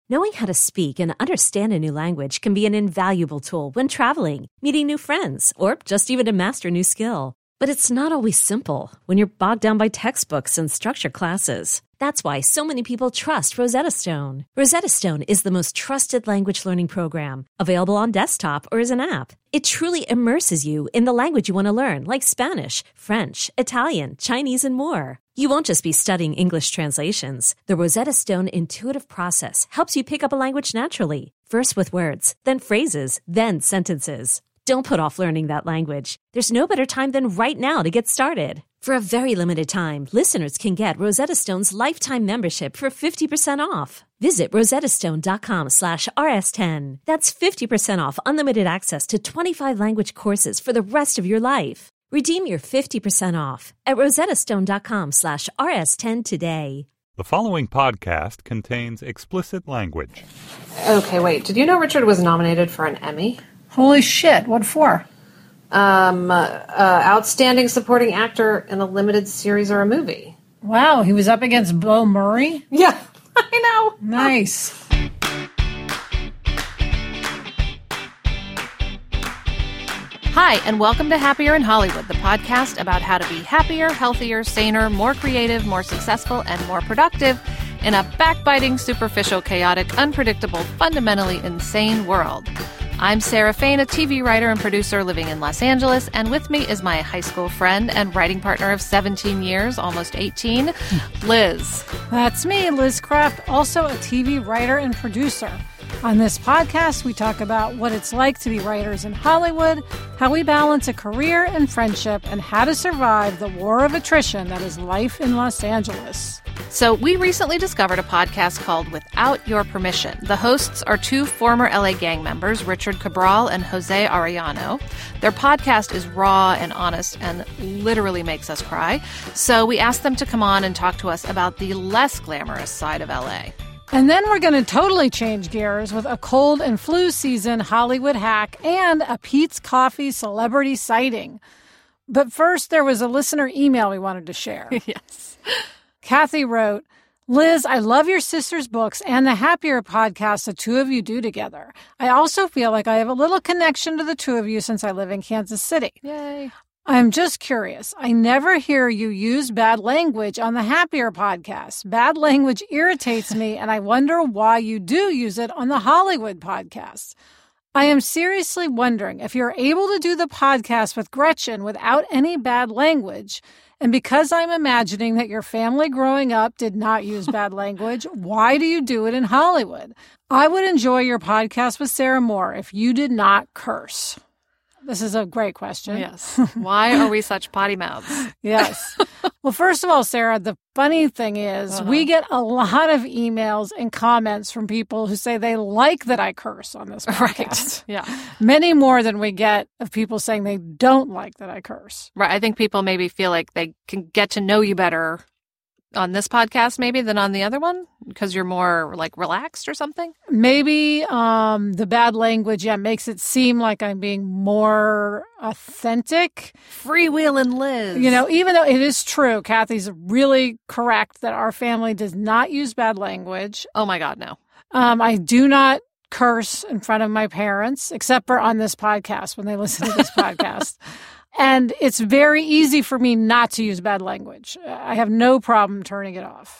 Knowing how to speak and understand a new language can be an invaluable tool when traveling, meeting new friends, or just even to master a new skill. But it's not always simple when you're bogged down by textbooks and structured classes. That's why so many people trust Rosetta Stone. Rosetta Stone is the most trusted language learning program, available on desktop or as an app. It truly immerses you in the language you want to learn, like Spanish, French, Italian, Chinese, and more. You won't just be studying English translations. The Rosetta Stone intuitive process helps you pick up a language naturally, first with words, then phrases, then sentences. Don't put off learning that language. There's no better time than right now to get started. For a very limited time, listeners can get Rosetta Stone's lifetime membership for 50% off. Visit rosettastone.com/rs10. That's 50% off unlimited access to 25 language courses for the rest of your life. Redeem your 50% off at rosettastone.com/rs10 today. The following podcast contains explicit language. Okay, wait. Did you know Richard was nominated for an Emmy? Holy shit, what for? Outstanding supporting actor in a limited series or a movie. Wow, he was up against Bill Murray? Yeah, I know. Nice. Hi, and welcome to Happier in Hollywood, the podcast about how to be happier, healthier, saner, more creative, more successful, and more productive in a backbiting, superficial, chaotic, unpredictable, fundamentally insane world. I'm Sarah Fain, a TV writer and producer living in Los Angeles, and with me is my high school friend and writing partner of 17 years, almost 18, Liz. That's me, Liz Kraft, also a TV writer and producer. On this podcast, we talk about what it's like to be writers in Hollywood, how we balance a career and friendship, and how to survive the war of attrition that is life in Los Angeles. So we recently discovered a podcast called Without Your Permission. The hosts are two former LA gang members, Richard Cabral and Jose Arellano. Their podcast is raw and honest and literally makes us cry. So we asked them to come on and talk to us about the less glamorous side of LA. And then we're going to totally change gears with a cold and flu season Hollywood hack and a Peet's Coffee celebrity sighting. But first, there was a listener email we wanted to share. Yes. Kathy wrote, Liz, I love your sister's books and the Happier podcast the two of you do together. I also feel like I have a little connection to the two of you since I live in Kansas City. Yay. I'm just curious. I never hear you use bad language on the Happier podcast. Bad language irritates me, and I wonder why you do use it on the Hollywood podcast. I am seriously wondering if you're able to do the podcast with Gretchen without any bad language. And because I'm imagining that your family growing up did not use bad language, why do you do it in Hollywood? I would enjoy your podcast with Sarah more if you did not curse. This is a great question. Yes. Why are we such potty mouths? Yes. Well, first of all, Sarah, the funny thing is we get a lot of emails and comments from people who say they like that I curse on this podcast. Right. Yeah. Many more than we get of people saying they don't like that I curse. Right. I think people maybe feel like they can get to know you better on this podcast maybe than on the other one because you're more like relaxed or something? Maybe the bad language, makes it seem like I'm being more authentic. Freewheeling Liz. You know, even though it is true, Kathy's really correct that our family does not use bad language. Oh my God, no. I do not curse in front of my parents, except for on this podcast when they listen to this podcast. And it's very easy for me not to use bad language. I have no problem turning it off.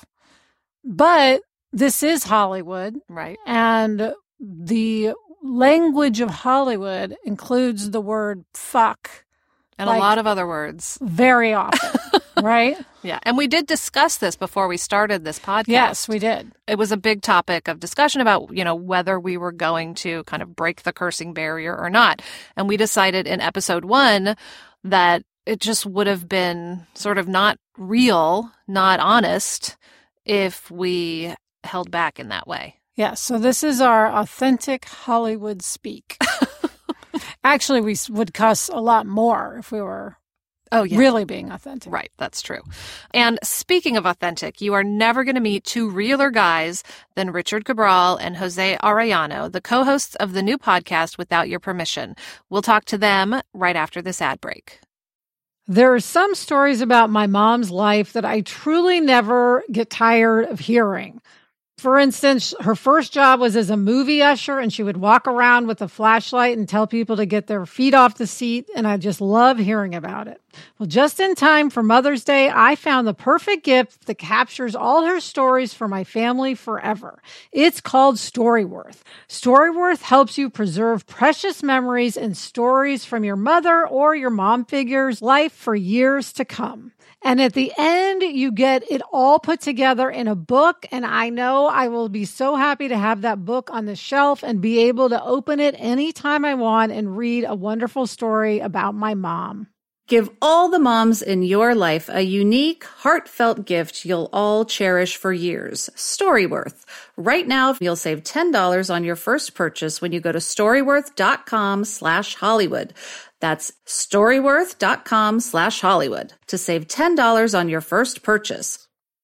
But this is Hollywood. Right. And the language of Hollywood includes the word fuck. And a lot of other words. Very often, right? Yeah. And we did discuss this before we started this podcast. Yes, we did. It was a big topic of discussion about, whether we were going to kind of break the cursing barrier or not. And we decided in episode 1 that it just would have been sort of not real, not honest, if we held back in that way. Yes, so this is our authentic Hollywood speak. Actually, we would cuss a lot more if we were really being authentic. Right, that's true. And speaking of authentic, you are never going to meet two realer guys than Richard Cabral and Jose Arellano, the co-hosts of the new podcast Without Your Permission. We'll talk to them right after this ad break. There are some stories about my mom's life that I truly never get tired of hearing. For instance, her first job was as a movie usher, and she would walk around with a flashlight and tell people to get their feet off the seat, and I just love hearing about it. Well, just in time for Mother's Day, I found the perfect gift that captures all her stories for my family forever. It's called Storyworth. Storyworth helps you preserve precious memories and stories from your mother or your mom figure's life for years to come. And at the end, you get it all put together in a book. And I know I will be so happy to have that book on the shelf and be able to open it anytime I want and read a wonderful story about my mom. Give all the moms in your life a unique, heartfelt gift you'll all cherish for years. Storyworth. Right now, you'll save $10 on your first purchase when you go to storyworth.com/Hollywood. That's storyworth.com/Hollywood to save $10 on your first purchase.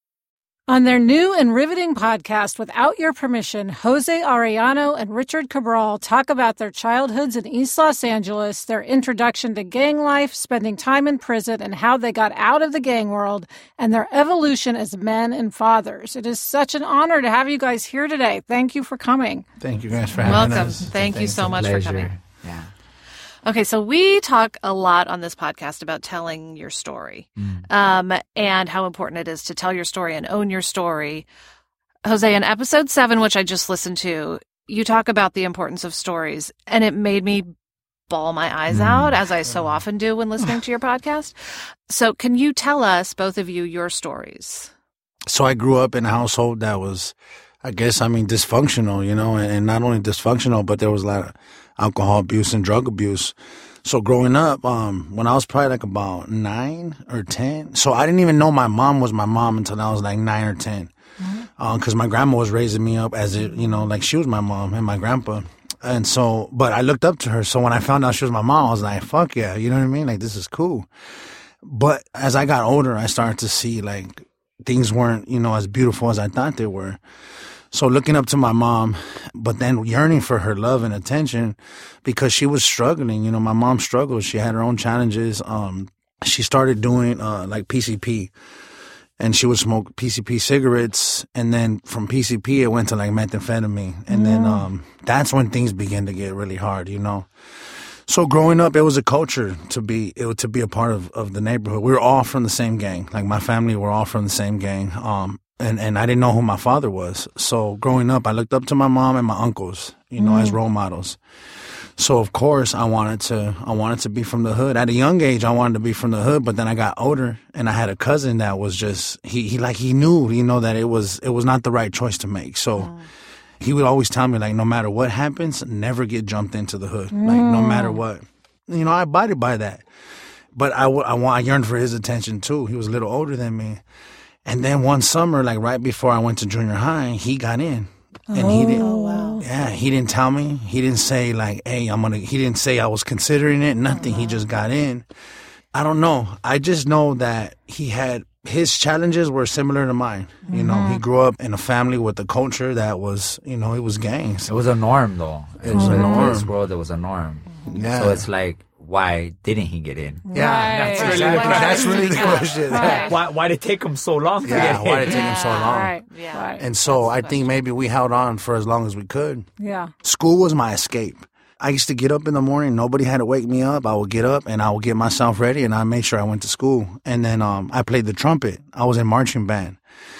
On their new and riveting podcast, Without Your Permission, Jose Arellano and Richard Cabral talk about their childhoods in East Los Angeles, their introduction to gang life, spending time in prison, and how they got out of the gang world, and their evolution as men and fathers. It is such an honor to have you guys here today. Thank you for coming. Thank you guys for having us. Welcome. Thank you so much for coming. Yeah. Okay, so we talk a lot on this podcast about telling your story, and how important it is to tell your story and own your story. Jose, in episode 7, which I just listened to, you talk about the importance of stories, and it made me bawl my eyes out, as I so often do when listening to your podcast. So can you tell us, both of you, your stories? So I grew up in a household that was, dysfunctional, and not only dysfunctional, but there was a lot of alcohol abuse and drug abuse. So growing up, when I was probably like about 9 or 10, so I didn't even know my mom was my mom until I was like 9 or 10. Because my grandma was raising me up as like she was my mom and my grandpa. And so, but I looked up to her. So when I found out she was my mom, I was like, fuck yeah, you know what I mean? Like, this is cool. But as I got older, I started to see like things weren't, as beautiful as I thought they were. So looking up to my mom, but then yearning for her love and attention because she was struggling. My mom struggled. She had her own challenges. She started doing like PCP, and she would smoke PCP cigarettes. And then from PCP, it went to like methamphetamine. And then that's when things began to get really hard, So growing up, it was a culture to be a part of the neighborhood. We were all from the same gang. Like my family were all from the same gang. And I didn't know who my father was. So growing up, I looked up to my mom and my uncles, as role models. So of course I wanted to be from the hood. At a young age, I wanted to be from the hood, but then I got older and I had a cousin that was just, he knew, that it was not the right choice to make. So he would always tell me, like, no matter what happens, never get jumped into the hood. Like, no matter what. I abided by that. But I yearned for his attention too. He was a little older than me. And then one summer, like right before I went to junior high, he got in. And he didn't, he didn't tell me. He didn't say like, hey, he didn't say I was considering it, nothing. He just got in. I don't know. I just know that his challenges were similar to mine. He grew up in a family with a culture that was, it was gangs. It was a norm though. It was a norm. In this world, it was a norm. Yeah. So it's like, why didn't he get in? Yeah, that's really the question. Right. Why did it take him so long to get in? Why did it take him so long? Right. Yeah. And so I think maybe we held on for as long as we could. Yeah. School was my escape. I used to get up in the morning. Nobody had to wake me up. I would get up and I would get myself ready and I made sure I went to school. And then I played the trumpet. I was in marching band.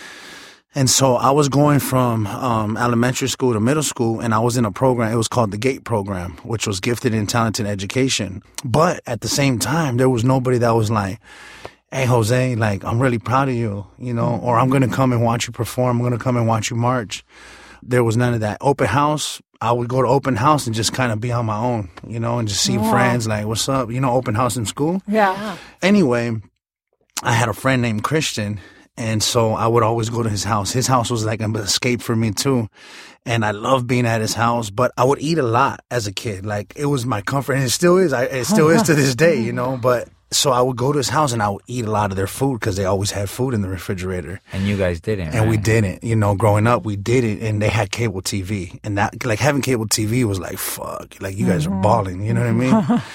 And so I was going from elementary school to middle school, and I was in a program. It was called the GATE program, which was Gifted and Talented Education. But at the same time, there was nobody that was like, hey, Jose, like, I'm really proud of you, or I'm going to come and watch you perform. I'm going to come and watch you march. There was none of that. Open house, I would go to open house and just kind of be on my own, and just see friends like, what's up? Open house in school. Yeah. Anyway, I had a friend named Christian. And so I would always go to his house. His house was like an escape for me too. And I loved being at his house, but I would eat a lot as a kid. Like it was my comfort and it still is. It still is to this day, but so I would go to his house and I would eat a lot of their food because they always had food in the refrigerator. And you guys didn't, And we didn't, growing up, we did it and they had cable TV and that like having cable TV was like, fuck, like you guys are balling, you know what I mean?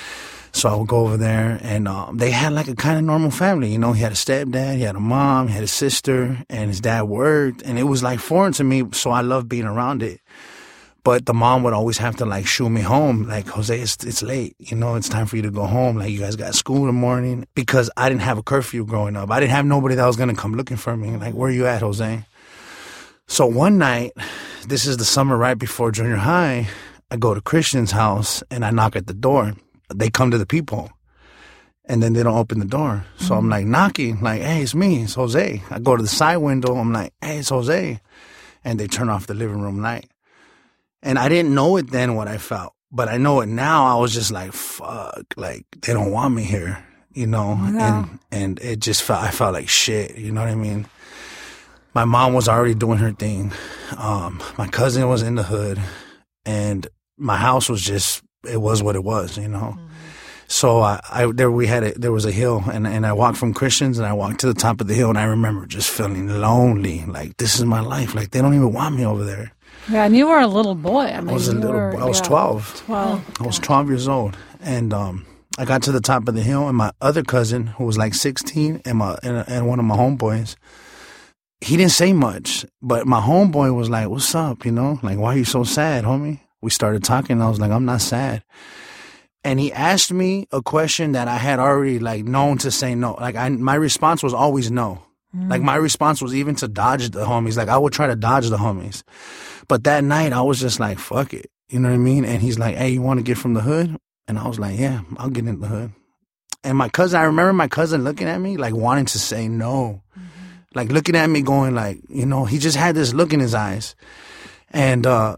So I would go over there, and they had like a kind of normal family. You know, he had a stepdad, he had a mom, he had a sister, and his dad worked. And it was like foreign to me, so I loved being around it. But the mom would always have to like shoo me home. Like, Jose, it's late. You know, it's time for you to go home. Like, you guys got school in the morning. Because I didn't have a curfew growing up. I didn't have nobody that was going to come looking for me. Like, where you at, Jose? So one night, this is the summer right before junior high, I go to Christian's house and I knock at the door. They come to the peephole. And then they don't open the door. So I'm like knocking, like, hey, it's me. It's Jose. I go to the side window. I'm like, hey, it's Jose. And they turn off the living room light. And I didn't know it then what I felt, but I know it now. I was just like, fuck, like, they don't want me here, you know? Yeah. And it just felt, I felt like shit, you know what I mean? My mom was already doing her thing. My cousin was in the hood, and my house was just, it was what it was, you know? Mm-hmm. So there was a hill, and I walked from Christians, and I walked to the top of the hill, and I remember just feeling lonely, like, this is my life, like, they don't even want me over there. Yeah, and you were a little boy. I was 12. 12. I was 12 years old. And I got to the top of the hill, and my other cousin, who was like 16, and one of my homeboys, he didn't say much. But my homeboy was like, what's up, you know? Like, why are you so sad, homie? We started talking, and I was like, I'm not sad. And he asked me a question that I had already, like, known to say no. Like, my response was always no. Like, my response was even to dodge the homies. Like, I would try to dodge the homies. But that night, I was just like, fuck it. You know what I mean? And he's like, hey, you want to get from the hood? And I was like, yeah, I'll get in the hood. And I remember my cousin looking at me, like, wanting to say no. Mm-hmm. Like, looking at me going, like, you know, he just had this look in his eyes. And I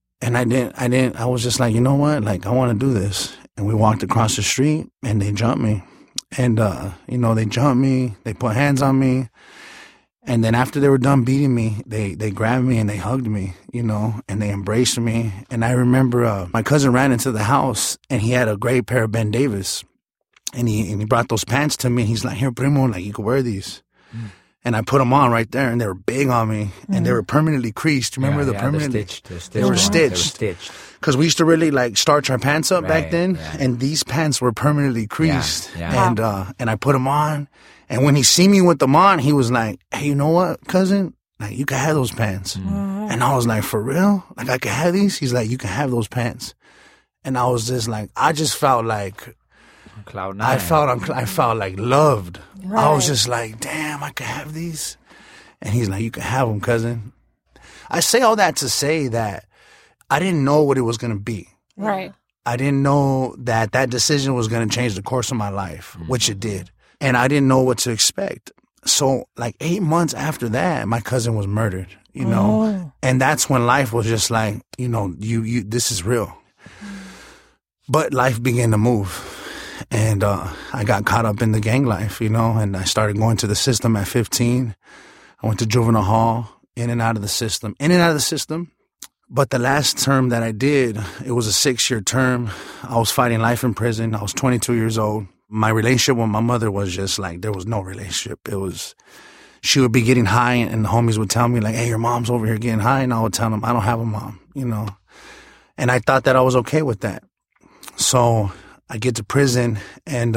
was just like, you know what? Like, I want to do this. And we walked across the street, and they jumped me. And, you know, they jumped me, they put hands on me. And then after they were done beating me, they grabbed me and they hugged me, you know, and they embraced me. And I remember my cousin ran into the house, and he had a great pair of Ben Davis. And he brought those pants to me. He's like, here, primo, like, you can wear these. Mm. And I put them on right there, and they were big on me, and they were permanently creased. Remember permanently? They were stitched. Because we used to really, like, starch our pants up back then, and these pants were permanently creased. Yeah. And I put them on. And when he see me with them on, he was like, hey, you know what, cousin? Like, you can have those pants. Mm. And I was like, for real? Like, I can have these? He's like, you can have those pants. And I was just like, I just felt like, Cloud9. I felt like loved. Right. I was just like, damn, I can have these. And he's like, you can have them, cousin. I say all that to say that I didn't know what it was going to be. Right. I didn't know that decision was going to change the course of my life, which it did. And I didn't know what to expect. So, like, 8 months after that, my cousin was murdered, you know? Oh. And that's when life was just like, you know, you this is real. But life began to move. And I got caught up in the gang life, you know, and I started going to the system at 15. I went to juvenile hall, in and out of the system. But the last term that I did, it was a 6-year term. I was fighting life in prison. I was 22 years old. My relationship with my mother was just like, there was no relationship. She would be getting high, and the homies would tell me, like, hey, your mom's over here getting high. And I would tell them, I don't have a mom, you know. And I thought that I was okay with that. So I get to prison, and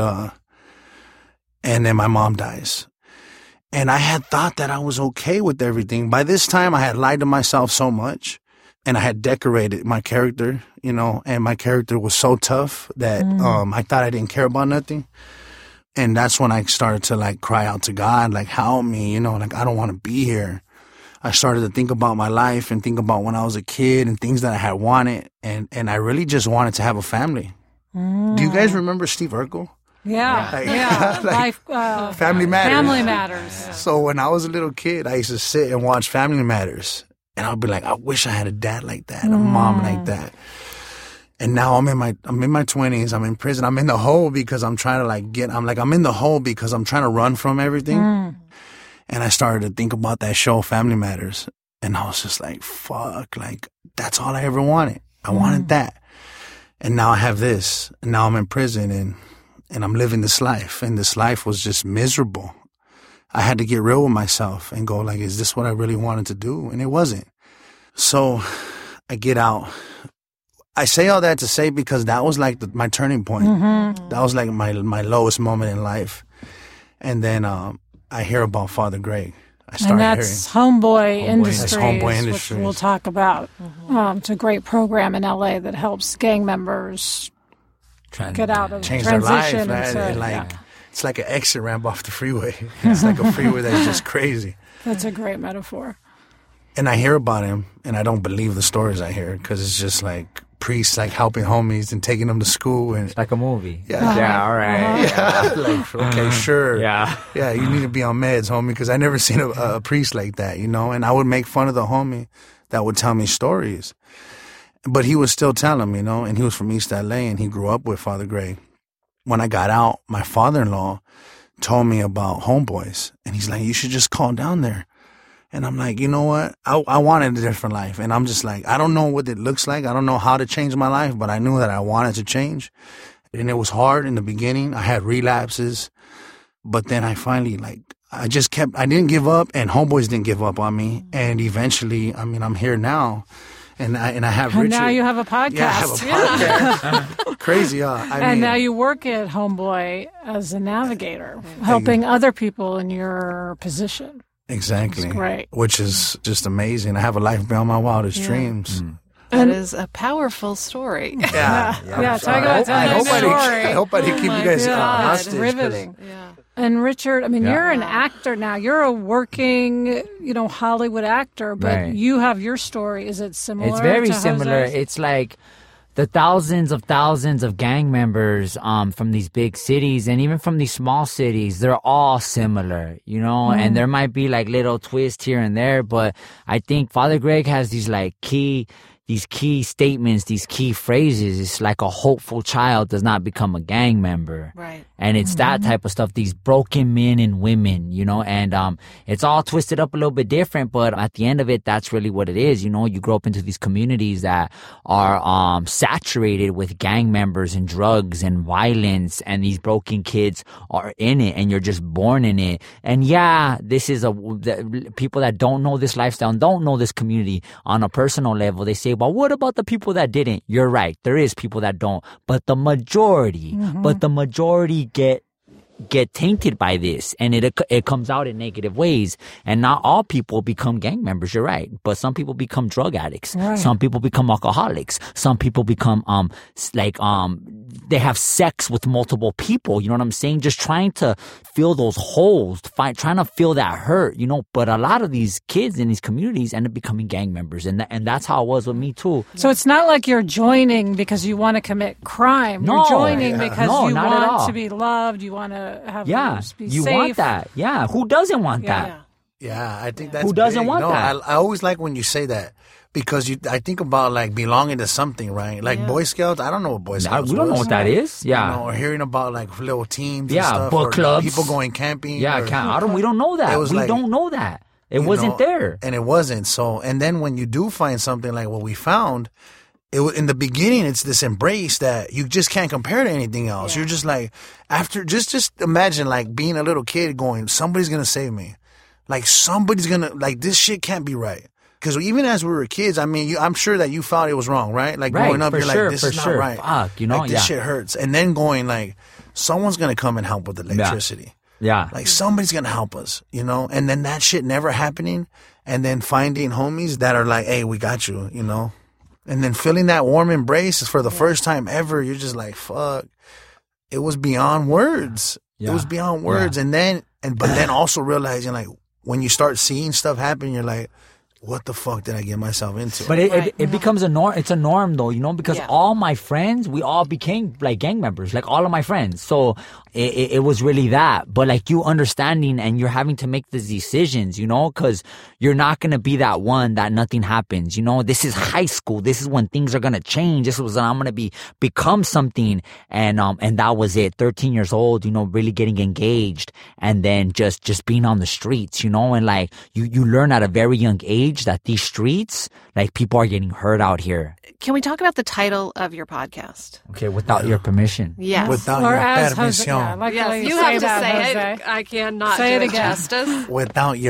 then my mom dies. And I had thought that I was okay with everything. By this time, I had lied to myself so much, and I had decorated my character, you know, and my character was so tough that I thought I didn't care about nothing. And that's when I started to, like, cry out to God, like, help me, you know, like, I don't want to be here. I started to think about my life and think about when I was a kid and things that I had wanted. And I really just wanted to have a family. Do you guys remember Steve Urkel? Yeah. Like, Family Matters. Family Matters. So when I was a little kid, I used to sit and watch Family Matters. And I'd be like, I wish I had a dad like that, a mom like that. And now I'm in my 20s. I'm in prison. I'm in the hole because I'm trying to I'm in the hole because I'm trying to run from everything. And I started to think about that show, Family Matters. And I was just like, fuck, like, that's all I ever wanted. I wanted that. And now I have this. And now I'm in prison and I'm living this life. And this life was just miserable. I had to get real with myself and go, like, is this what I really wanted to do? And it wasn't. So I get out. I say all that to say because that was like my turning point. Mm-hmm. That was like my lowest moment in life. And then I hear about Father Greg. I started and that's Homeboy Industries, That's Homeboy Industries, which we'll talk about. It's a great program in LA that helps gang members get out of change their life. transition. It's like an exit ramp off the freeway. It's like a freeway that's just crazy. That's a great metaphor. And I hear about him, and I don't believe the stories I hear because it's just like priests like helping homies and taking them to school. And It's like a movie. Yeah. Yeah, all right. yeah, like, okay, sure. Yeah. Yeah, you need to be on meds, homie, because I never seen a priest like that, you know? And I would make fun of the homie that would tell me stories. But he was still telling me, you know, and he was from East LA, and he grew up with Father Greg. When I got out, my father-in-law told me about Homeboys, and he's like, you should just call down there. And I'm like, you know what? I wanted a different life. And I'm just like, I don't know what it looks like. I don't know how to change my life, but I knew that I wanted to change. And it was hard in the beginning. I had relapses. But then I finally, I didn't give up, and Homeboys didn't give up on me. And eventually, I mean, I'm here now. And I have And Richard. now you have a podcast. Yeah, I have a podcast. Crazy, and now you work at Homeboy as a navigator, helping other people in your position. Exactly. That's great. Which is just amazing. I have a life beyond my wildest dreams. That is a powerful story. Yeah, talk about telling a story. I hope I didn't keep you guys hostage. 'Cause- Riveting. And Richard, I mean, you're an actor now. You're a working, Hollywood actor, but Right. you have your story. Is it similar? It's very to similar. Jose's? It's like the thousands of gang members from these big cities and even from these small cities, they're all similar, and there might be like little twists here and there, but I think Father Greg has these key statements, these key phrases. It's like a hopeful child does not become a gang member. Right. And it's that type of stuff, these broken men and women, and it's all twisted up a little bit different, but at the end of it, that's really what it is. You grow up into these communities that are saturated with gang members and drugs and violence, and these broken kids are in it, and you're just born in it. And this is people that don't know this lifestyle and don't know this community on a personal level. They say, well, what about the people that didn't? You're right. There is people that don't, but the majority get tainted by this, and it comes out in negative ways. And not all people become gang members. You're right, but some people become drug addicts. Right. Some people become alcoholics. Some people become they have sex with multiple people. You know what I'm saying? Just trying to fill those holes, trying to feel that hurt. But a lot of these kids in these communities end up becoming gang members, and that's how it was with me too. So it's not like you're joining because you want to commit crime. No. You're joining because you not at all. want to be loved. You want to have others be you safe. want that. Yeah, who doesn't want that? Yeah, I think that's Who doesn't big. want No, that? I always like when you say that because I think about like belonging to something, right? Like Boy Scouts. I don't know what Boy Scouts We don't know was. what that is. Yeah. Or hearing about like little teams. Yeah, and stuff, book or clubs. people going camping. Yeah, or, we don't know that. It was We like- don't know that. It you wasn't know, there. and it wasn't. So, and then when you do find something like what we found, in the beginning, it's this embrace that you just can't compare to anything else. You're just like, after, just imagine like being a little kid going, somebody's going to save me. Like somebody's going to, like this shit can't be right. Because even as we were kids, I mean, I'm sure that you thought it was wrong, right? Like Right, growing up, for you're sure, like, this for is sure. not right. Fuck, like this shit hurts. And then going like, someone's going to come and help with electricity. Yeah. Like somebody's going to help us, And then that shit never happening. And then finding homies that are like, hey, we got you, And then feeling that warm embrace for the first time ever. You're just like, fuck. It was beyond words. Yeah. It was beyond words. Yeah. But then also realizing like when you start seeing stuff happen, you're like, what the fuck did I get myself into? But it becomes a norm. It's a norm though, because all my friends, we all became like gang members, like all of my friends. So it was really that. But like you understanding and you're having to make these decisions, because you're not going to be that one that nothing happens. This is high school. This is when things are going to change. This was when I'm going to become something. And that was it. 13 years old, really getting engaged and then just being on the streets, and like you learn at a very young age that these streets, like people are getting hurt out here. Can we talk about the title of your podcast? Okay, without your permission. Yes. Without Or your as Jose, permission. I like the way Yes, you say have to that, say Jose. it. I cannot Say do it it again. justice. Without your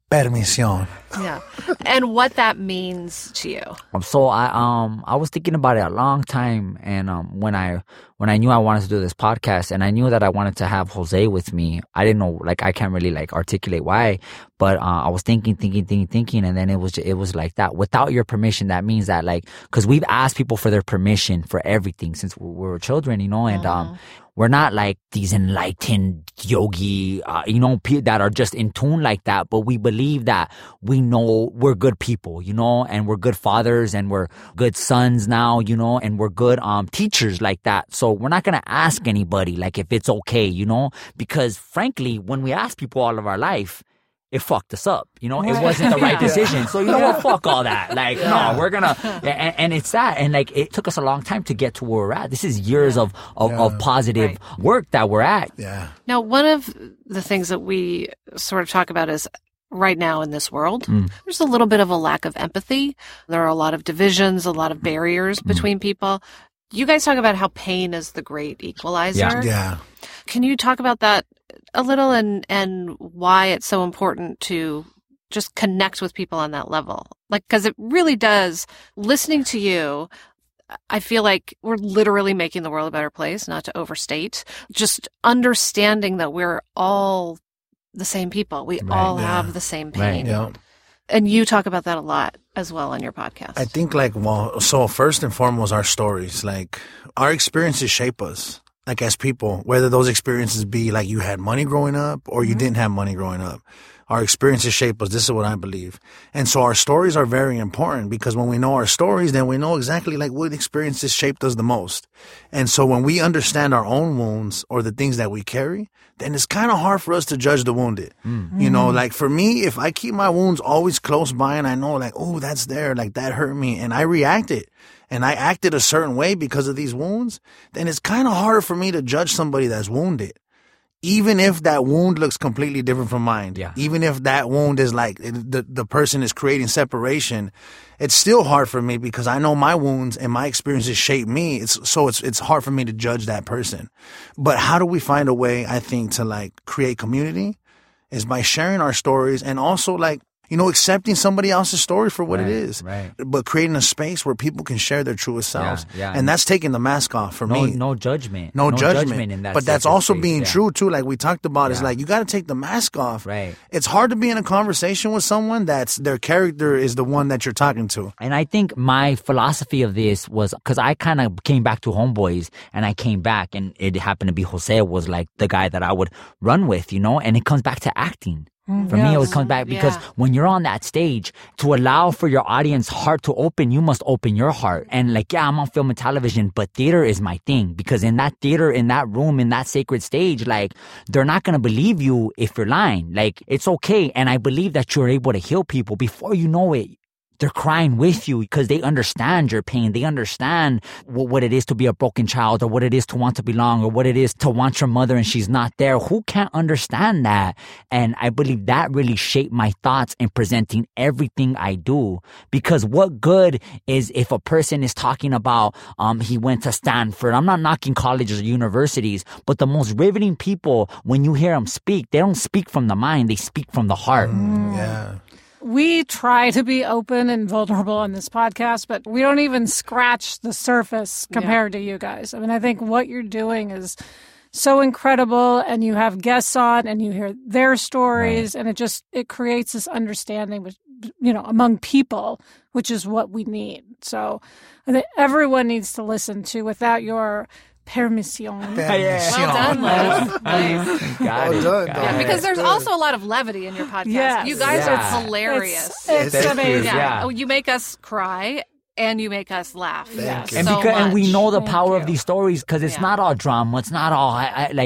Permisión. Yeah. And what that means to you. So I was thinking about it a long time, and when I knew I wanted to do this podcast, and I knew that I wanted to have Jose with me, I didn't know, like, I can't really like articulate why, but I was thinking, and then it was like that. Without your permission, that means that, like, because we've asked people for their permission for everything since we were children, you know, and we're not like these enlightened yogi, that are just in tune like that. But we believe that we know we're good people, you know, and we're good fathers and we're good sons now, you know, and we're good teachers like that. So we're not going to ask anybody like if it's okay, you know, because frankly, when we ask people all of our life, it fucked us up, you know. It wasn't the right decision. So you know what? Fuck all that. Like, no, we're gonna, and it's that. And like, it took us a long time to get to where we're at. This is years of positive work that we're at. Yeah. Now, one of the things that we sort of talk about is right now in this world, there's a little bit of a lack of empathy. There are a lot of divisions, a lot of barriers between people. You guys talk about how pain is the great equalizer. Yeah. Can you talk about that a little and why it's so important to just connect with people on that level? Like, because it really does. Listening to you, I feel like we're literally making the world a better place, not to overstate. Just understanding that we're all the same people. We all have the same pain. Right. Yeah. And you talk about that a lot as well on your podcast. I think so first and foremost, our stories, like our experiences shape us. Like as people, whether those experiences be like you had money growing up or you didn't have money growing up, our experiences shape us. This is what I believe. And so our stories are very important because when we know our stories, then we know exactly like what experiences shaped us the most. And so when we understand our own wounds or the things that we carry, then it's kind of hard for us to judge the wounded. You know, like for me, if I keep my wounds always close by and I know like, oh, that's there, like that hurt me, and I reacted and I acted a certain way because of these wounds, then it's kind of harder for me to judge somebody that's wounded. Even if that wound looks completely different from mine, even if that wound is like the person is creating separation, it's still hard for me because I know my wounds and my experiences shape me. It's hard for me to judge that person. But how do we find a way, I think, to like create community is by sharing our stories and also like, you know, accepting somebody else's story for what it is, but creating a space where people can share their truest selves. And that's taking the mask off for me. No judgment. No judgment in that. But that's also space, being true too. Like we talked about, is like you got to take the mask off. Right. It's hard to be in a conversation with someone that's their character is the one that you're talking to. And I think my philosophy of this was because I kind of came back to Homeboys and I came back and it happened to be Jose was like the guy that I would run with, you know, and it comes back to acting. For me, it comes back because when you're on that stage, to allow for your audience heart to open, you must open your heart. And like, I'm on film and television, but theater is my thing because in that theater, in that room, in that sacred stage, like they're not going to believe you if you're lying. Like it's okay. And I believe that you're able to heal people before you know it. They're crying with you because they understand your pain. They understand what it is to be a broken child or what it is to want to belong or what it is to want your mother and she's not there. Who can't understand that? And I believe that really shaped my thoughts in presenting everything I do. Because what good is if a person is talking about he went to Stanford. I'm not knocking colleges or universities, but the most riveting people, when you hear them speak, they don't speak from the mind. They speak from the heart. Yeah. We try to be open and vulnerable on this podcast, but we don't even scratch the surface compared to you guys. I mean, I think what you're doing is so incredible, and you have guests on and you hear their stories, and it creates this understanding, you know, among people, which is what we need. So I think everyone needs to listen to Without Your Permission. Well done, Liz. Nice. Got it. Because there's also a lot of levity in your podcast. Yes. You guys are hilarious. It's amazing. Oh, you make us cry and you make us laugh. Thank you. And we know the power you. of these stories because it's not all drama. It's not all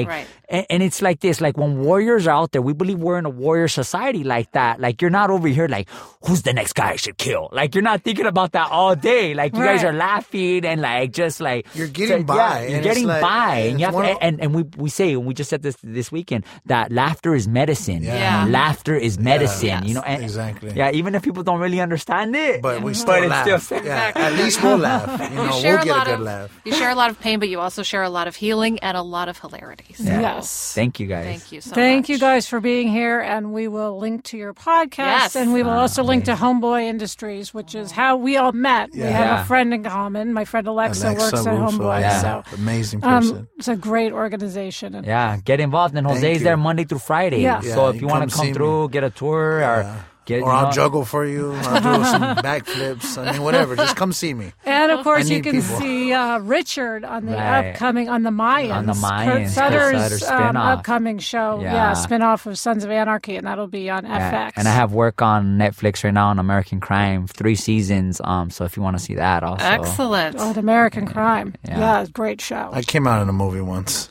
and it's like this. Like when warriors are out there, we believe we're in a warrior society like that. Like you're not over here like, who's the next guy I should kill? Like you're not thinking about that all day. Like you guys are laughing and like just like you're getting by. You're getting by, and you have and we say, and we just said this weekend, that laughter is medicine. Laughter is medicine. Yes. You know, and, exactly. Yeah, even if people don't really understand it, but we still laugh. Still Exactly. At least we'll laugh. We'll get a good laugh. You share a lot of pain, but you also share a lot of healing and a lot of hilarity. So Yes. Thank you guys. Thank you so much. Thank you guys for being here, and we will link to your podcast, Yes. and we will also link to Homeboy Industries, which is how we all met. We have a friend in common. My friend Alexa works at Homeboy. Yeah. So amazing person. it's a great organization. And Get involved. And Jose's there Monday through Friday. Yeah. So if you want to come through, get a tour, or I'll juggle for you. I'll do some backflips. I mean, whatever. Just come see me. And of course, I you need can people. see Richard on the upcoming on the Mayans. On the Mayans, Kurt Sutter's Kurt Sutter spin-off. upcoming show. Yeah. Spin-off of Sons of Anarchy, and that'll be on FX. And I have work on Netflix right now on American Crime, 3 seasons. So if you want to see that also. Excellent. Oh, American Crime. Yeah. Great show. I came out in a movie once.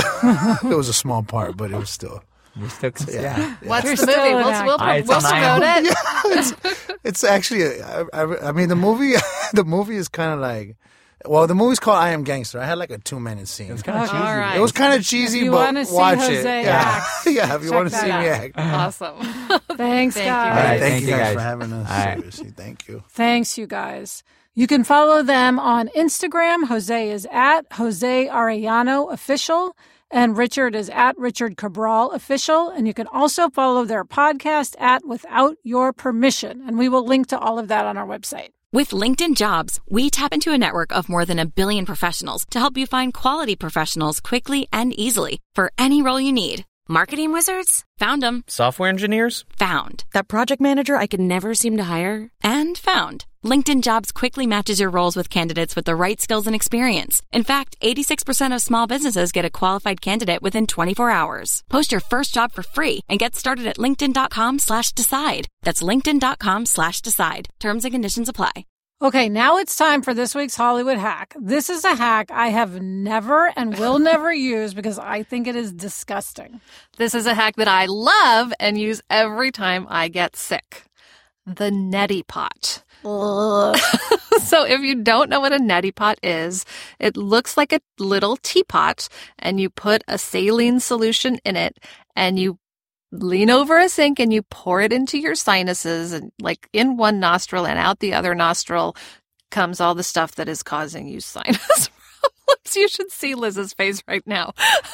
It was a small part, but it was still. We're still, What's You're the movie? still an We'll actor. promote it. It's actually. I mean, the movie. The movie is kind of like. Well, the movie's called I Am Gangster. I had like a 2-minute scene. It was kind of cheesy. All right. It was kind of cheesy, If you but wanna see watch Jose it. act, Yeah, if you check want to that see me out. act. Awesome. Thanks, Thank you, guys. All right, Thank you guys guys for having us. All right. Seriously, thank you. Thanks, you guys. You can follow them on Instagram. Jose is at Jose Arellano Official, and Richard is at Richard Cabral Official. And you can also follow their podcast at Without Your Permission. And we will link to all of that on our website. With LinkedIn Jobs, we tap into a network of more than 1 billion professionals to help you find quality professionals quickly and easily for any role you need. Marketing wizards? Found them. Software engineers? Found. That project manager I could never seem to hire? And found. LinkedIn Jobs quickly matches your roles with candidates with the right skills and experience. In fact, 86% of small businesses get a qualified candidate within 24 hours. Post your first job for free and get started at linkedin.com/decide. That's linkedin.com/decide. Terms and conditions apply. Okay, now it's time for this week's Hollywood hack. This is a hack I have never and will never use because I think it is disgusting. This is a hack that I love and use every time I get sick. The neti pot. So if you don't know what a neti pot is, it looks like a little teapot, and you put a saline solution in it, and you lean over a sink and you pour it into your sinuses, and like in one nostril and out the other nostril comes all the stuff that is causing you sinus problems. You should see Liz's face right now.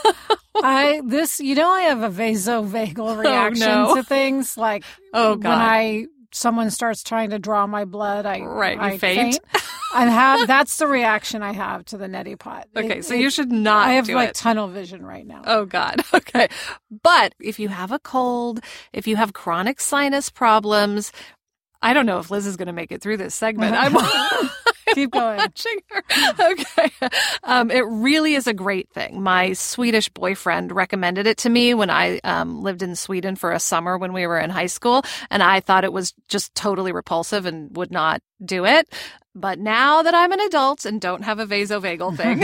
I have a vasovagal reaction no. to things like Oh, God. when someone starts trying to draw my blood, I faint. That's the reaction I have to the neti pot. Okay, so you should not I have do like it. tunnel vision right now. Oh, God. Okay. But if you have a cold, if you have chronic sinus problems, I don't know if Liz is going to make it through this segment. Keep going. Watching her. Okay. It really is a great thing. My Swedish boyfriend recommended it to me when I lived in Sweden for a summer when we were in high school. And I thought it was just totally repulsive and would not do it. But now that I'm an adult and don't have a vasovagal thing,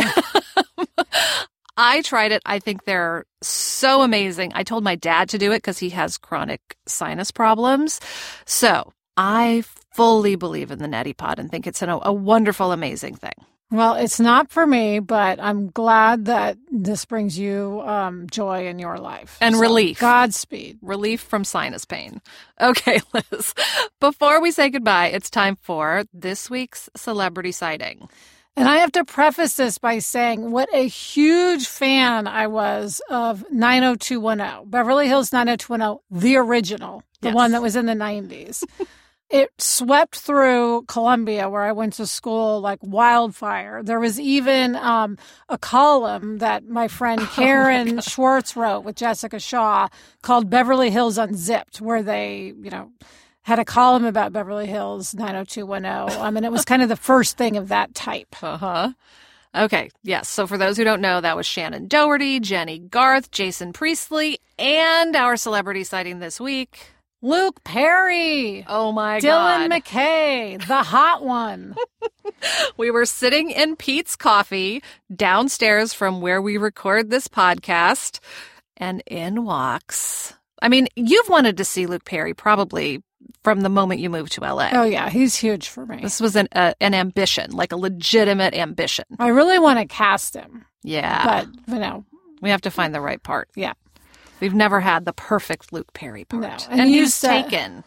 I tried it. I think they're so amazing. I told my dad to do it because he has chronic sinus problems. So I fully believe in the neti pot and think it's a wonderful, amazing thing. Well, it's not for me, but I'm glad that this brings you joy in your life. And relief. Godspeed. Relief from sinus pain. Okay, Liz. Before we say goodbye, it's time for this week's celebrity sighting. And I have to preface this by saying what a huge fan I was of 90210, Beverly Hills 90210, the original, the one that was in the 90s. It swept through Columbia, where I went to school, like wildfire. There was even a column that my friend Karen Schwartz wrote with Jessica Shaw called Beverly Hills Unzipped, where they, had a column about Beverly Hills 90210. And it was kind of the first thing of that type. Uh-huh. Okay, yes. So for those who don't know, that was Shannon Doherty, Jenny Garth, Jason Priestley, and our celebrity sighting this week, Luke Perry. Oh, my Dylan God. McKay, the hot one. We were sitting in Pete's Coffee downstairs from where we record this podcast, and in walks... I mean, you've wanted to see Luke Perry probably from the moment you moved to LA. Oh, yeah. He's huge for me. This was an ambition, like a legitimate ambition. I really want to cast him. Yeah. But, we have to find the right part. Yeah. We've never had the perfect Luke Perry part. No. And he he's used to- taken.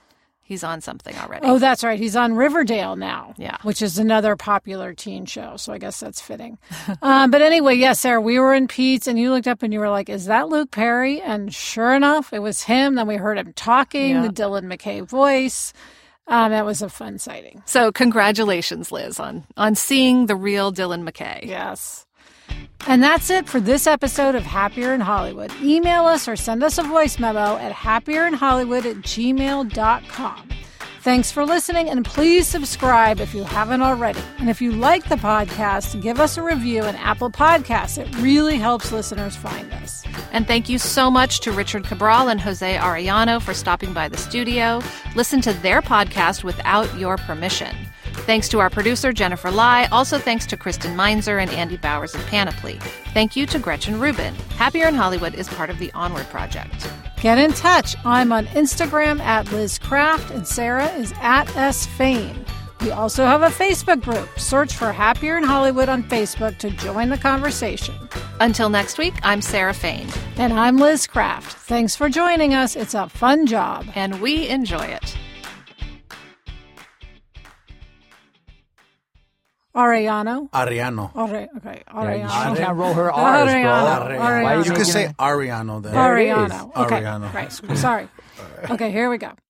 He's on something already. Oh, that's right. He's on Riverdale now. Yeah. Which is another popular teen show. So I guess that's fitting. But anyway, yes, Sarah, we were in Pete's and you looked up and you were like, is that Luke Perry? And sure enough, it was him. Then we heard him talking, the Dylan McKay voice. That was a fun sighting. So congratulations, Liz, on seeing the real Dylan McKay. Yes. And that's it for this episode of Happier in Hollywood. Email us or send us a voice memo at happierInhollywood@gmail.com. Thanks for listening, and please subscribe if you haven't already. And if you like the podcast, give us a review in Apple Podcasts. It really helps listeners find us. And thank you so much to Richard Cabral and Jose Arellano for stopping by the studio. Listen to their podcast without your permission. Thanks to our producer, Jennifer Lai. Also thanks to Kristen Meinzer and Andy Bowers of Panoply. Thank you to Gretchen Rubin. Happier in Hollywood is part of the Onward Project. Get in touch. I'm on Instagram at Liz Craft, and Sarah is at S. Fain. We also have a Facebook group. Search for Happier in Hollywood on Facebook to join the conversation. Until next week, I'm Sarah Fain. And I'm Liz Craft. Thanks for joining us. It's a fun job. And we enjoy it. Arellano. Okay, Arellano. She can't roll her R's, bro. You could say Ariano then. Arellano. Okay. Ariano. Right. Sorry. Okay, here we go.